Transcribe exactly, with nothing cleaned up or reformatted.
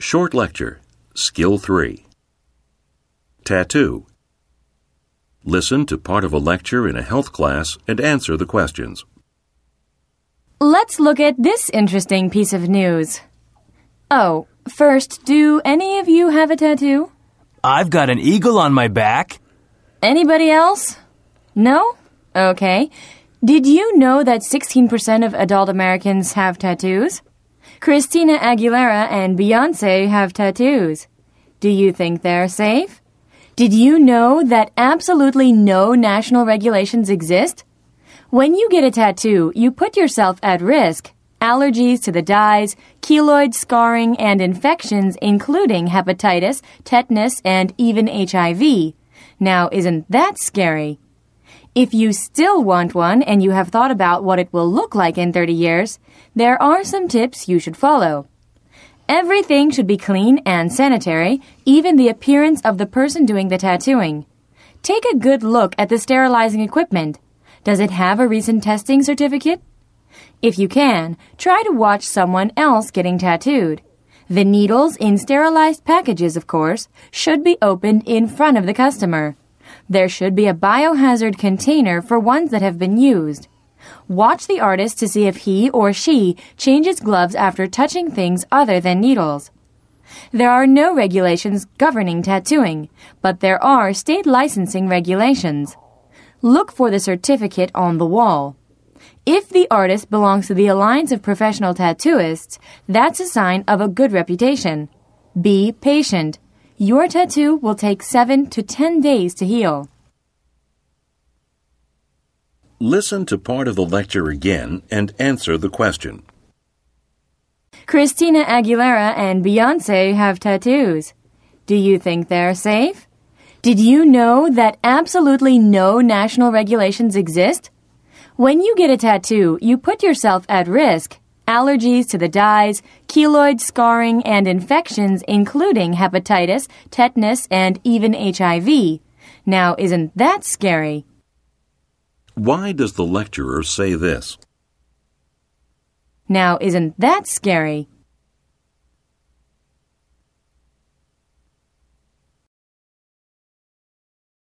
Short lecture, Skill three. Tattoo. Listen to part of a lecture in a health class and answer the questions. Let's look at this interesting piece of news. Oh, first, do any of you have a tattoo? I've got an eagle on my back. Anybody else? No? Okay. Did you know that sixteen percent of adult Americans have tattoos? Christina Aguilera and Beyoncé have tattoos. Do you think they're safe? Did you know that absolutely no national regulations exist? When you get a tattoo, you put yourself at risk. Allergies to the dyes, keloid scarring, and infections including hepatitis, tetanus, and even H I V. Now, isn't that scary? If you still want one and you have thought about what it will look like in thirty years, there are some tips you should follow. Everything should be clean and sanitary, even the appearance of the person doing the tattooing. Take a good look at the sterilizing equipment. Does it have a recent testing certificate? If you can, try to watch someone else getting tattooed. The needles in sterilized packages, of course, should be opened in front of the customer. There should be a biohazard container for ones that have been used. Watch the artist to see if he or she changes gloves after touching things other than needles. There are no regulations governing tattooing, but there are state licensing regulations. Look for the certificate on the wall. If the artist belongs to the Alliance of Professional Tattooists, that's a sign of a good reputation. Be patient. Your tattoo will take seven to ten days to heal. Listen to part of the lecture again and answer the question. Christina Aguilera and Beyoncé have tattoos. Do you think they're safe? Did you know that absolutely no national regulations exist? When you get a tattoo, you put yourself at risk. Allergies to the dyes, keloid scarring, and infections including hepatitis, tetanus, and even H I V. Now, isn't that scary? Why does the lecturer say this? Now, isn't that scary?